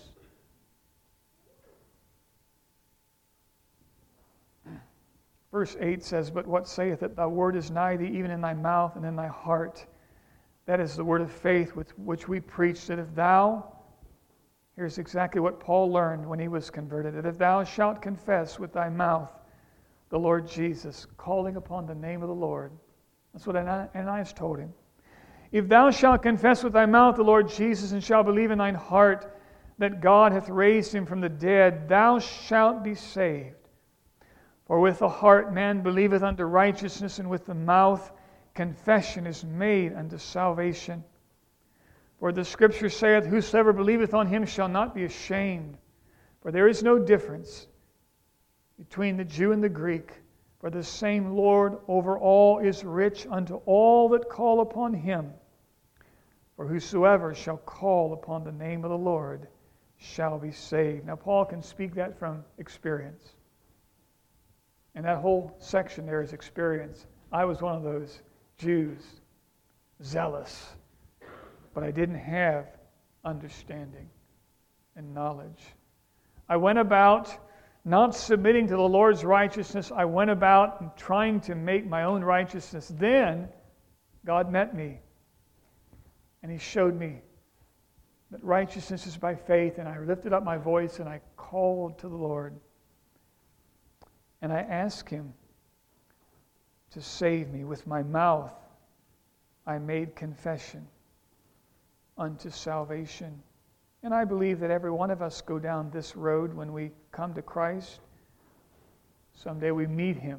Verse eight says, But what saith it? Thy word is nigh thee, even in thy mouth and in thy heart. That is the word of faith with which we preach, that if thou, here's exactly what Paul learned when he was converted, that if thou shalt confess with thy mouth the Lord Jesus, calling upon the name of the Lord. That's what Ananias told him. If thou shalt confess with thy mouth the Lord Jesus, and shalt believe in thine heart that God hath raised him from the dead, thou shalt be saved. For with the heart man believeth unto righteousness, and with the mouth confession is made unto salvation. For the Scripture saith, Whosoever believeth on him shall not be ashamed. For there is no difference between the Jew and the Greek. For the same Lord over all is rich unto all that call upon him. For whosoever shall call upon the name of the Lord shall be saved. Now Paul can speak that from experience. And that whole section there is experience. I was one of those Jews, zealous, but I didn't have understanding and knowledge. I went about not submitting to the Lord's righteousness. I went about trying to make my own righteousness. Then God met me, and He showed me that righteousness is by faith, and I lifted up my voice and I called to the Lord. And I asked Him to save me. With my mouth I made confession unto salvation. And I believe that every one of us go down this road when we come to Christ. Someday we meet Him.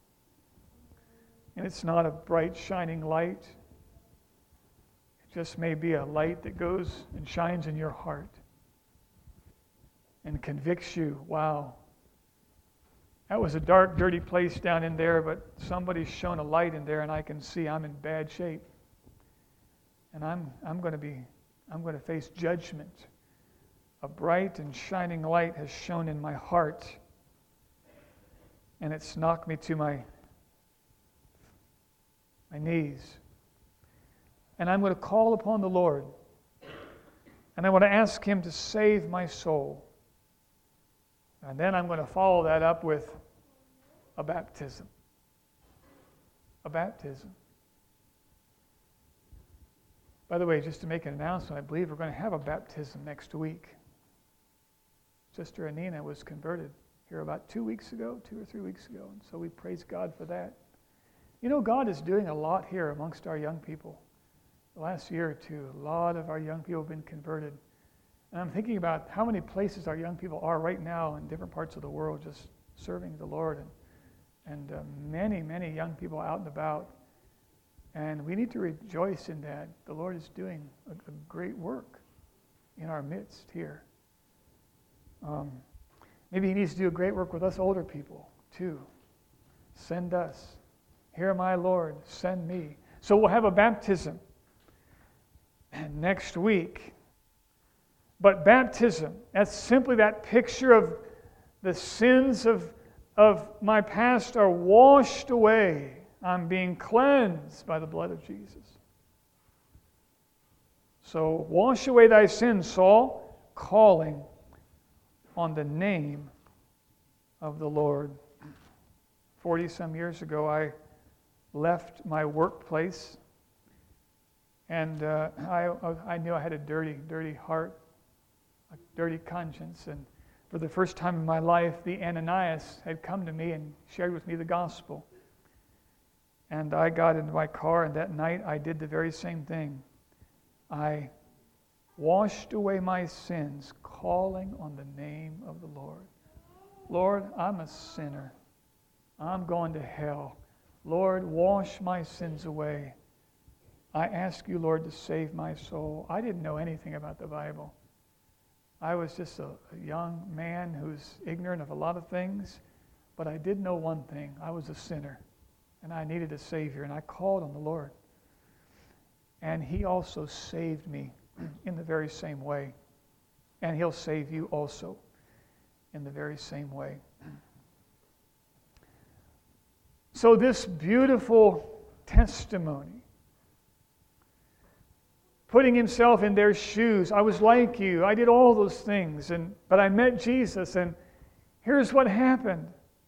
And it's not a bright, shining light. It just may be a light that goes and shines in your heart and convicts you. Wow, that was a dark, dirty place down in there, but somebody's shown a light in there, and I can see I'm in bad shape. And I'm I'm going to be I'm going to face judgment. A bright and shining light has shone in my heart, and it's knocked me to my my knees. And I'm going to call upon the Lord, and I want to ask Him to save my soul. And then I'm going to follow that up with a baptism. A baptism. By the way, just to make an announcement, I believe we're going to have a baptism next week. Sister Anina was converted here about two weeks ago, two or three weeks ago, and so we praise God for that. You know, God is doing a lot here amongst our young people. The last year or two, a lot of our young people have been converted. And I'm thinking about how many places our young people are right now in different parts of the world just serving the Lord. And, and uh, many, many young people out and about. And we need to rejoice in that. The Lord is doing a, a great work in our midst here. Um, maybe He needs to do a great work with us older people, too. Send us. Here, my Lord, send me. So we'll have a baptism next week. But baptism, that's simply that picture of the sins of, of my past are washed away. I'm being cleansed by the blood of Jesus. So wash away thy sins, Saul, calling on the name of the Lord. Forty-some years ago, I left my workplace, and uh, I, I knew I had a dirty, dirty heart, a dirty conscience, and for the first time in my life, the Ananias had come to me and shared with me the gospel. And I got into my car, and that night I did the very same thing. I washed away my sins, calling on the name of the Lord. Lord, I'm a sinner. I'm going to hell. Lord, wash my sins away. I ask you, Lord, to save my soul. I didn't know anything about the Bible. I was just a, a young man who's ignorant of a lot of things, but I did know one thing. I was a sinner, and I needed a Savior, and I called on the Lord. And He also saved me in the very same way. And He'll save you also in the very same way. So this beautiful testimony, putting himself in their shoes. I was like you. I did all those things, and but I met Jesus, and here's what happened.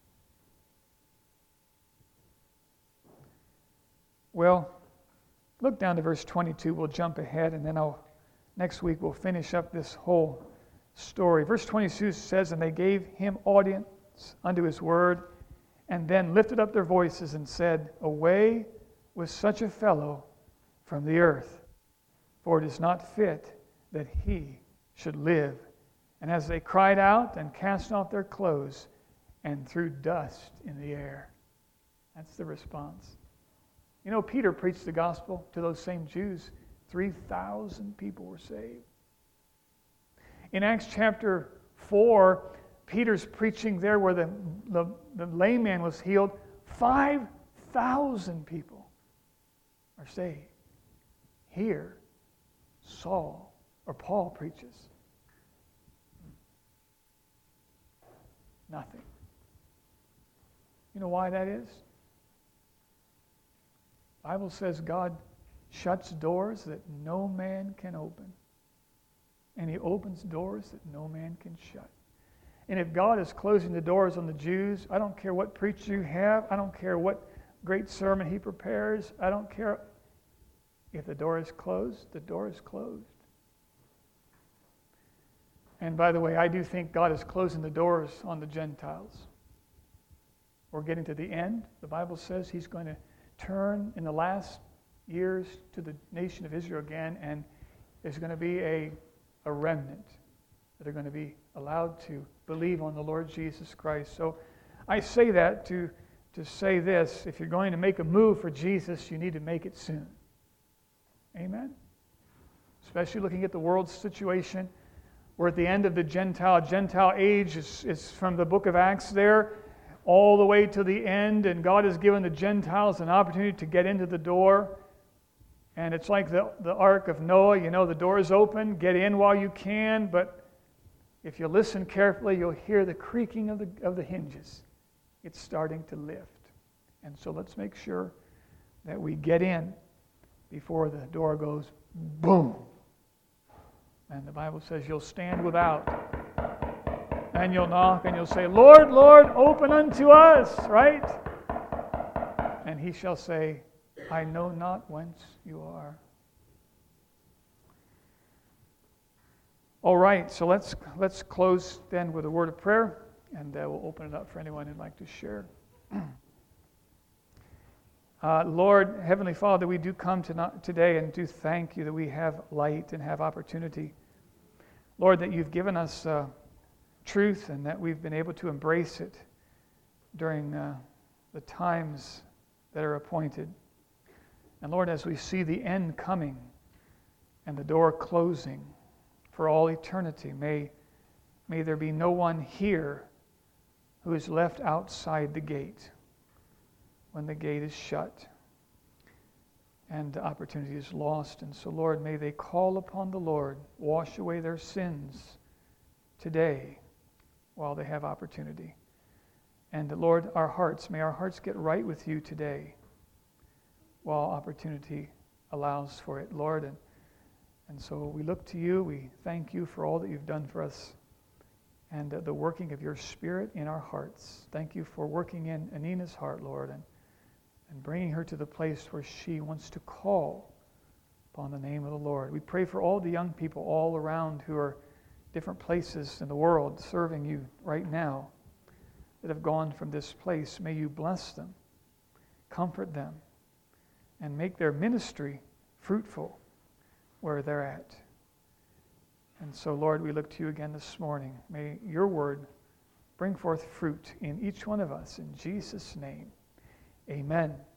Well, look down to verse twenty-two. We'll jump ahead, and then I'll next week we'll finish up this whole story. Verse twenty-two says, "And they gave him audience unto his word, and then lifted up their voices and said, Away with such a fellow from the earth, for it is not fit that he should live. And as they cried out and cast off their clothes and threw dust in the air." That's the response. You know, Peter preached the gospel to those same Jews. three thousand people were saved. In Acts chapter four, Peter's preaching there where the, the, the lame man was healed. five thousand people are saved. Here, Saul, or Paul preaches. Nothing. You know why that is? The Bible says God shuts doors that no man can open. And He opens doors that no man can shut. And if God is closing the doors on the Jews, I don't care what preacher you have. I don't care what great sermon he prepares. I don't care. If the door is closed, the door is closed. And by the way, I do think God is closing the doors on the Gentiles. We're getting to the end. The Bible says He's going to turn in the last years to the nation of Israel again, and there's going to be a, a remnant that are going to be allowed to believe on the Lord Jesus Christ. So I say that to, to say this. If you're going to make a move for Jesus, you need to make it soon. Amen? Especially looking at the world's situation. We're at the end of the Gentile. Gentile age is, is from the book of Acts there all the way to the end. And God has given the Gentiles an opportunity to get into the door. And it's like the, the Ark of Noah. You know, the door is open. Get in while you can. But if you listen carefully, you'll hear the creaking of the, of the hinges. It's starting to lift. And so let's make sure that we get in before the door goes boom. And the Bible says you'll stand without. And you'll knock and you'll say, Lord, Lord, open unto us, right? And he shall say, I know not whence you are. All right, so let's let's close then with a word of prayer, and uh, we'll open it up for anyone who'd like to share. Uh, Lord, Heavenly Father, we do come to not, today and do thank you that we have light and have opportunity. Lord, that you've given us uh, truth and that we've been able to embrace it during uh, the times that are appointed. And Lord, as we see the end coming and the door closing for all eternity, may, may there be no one here who is left outside the gate when the gate is shut and the opportunity is lost. And so, Lord, may they call upon the Lord, wash away their sins today while they have opportunity. And Lord, our hearts, may our hearts get right with you today while opportunity allows for it, Lord. And, and so we look to you. We thank you for all that you've done for us and uh, the working of your Spirit in our hearts. Thank you for working in Anina's heart, Lord, and and bringing her to the place where she wants to call upon the name of the Lord. We pray for all the young people all around who are different places in the world serving you right now that have gone from this place. May you bless them, comfort them, and make their ministry fruitful where they're at. And so, Lord, we look to you again this morning. May your word bring forth fruit in each one of us. In Jesus' name. Amen.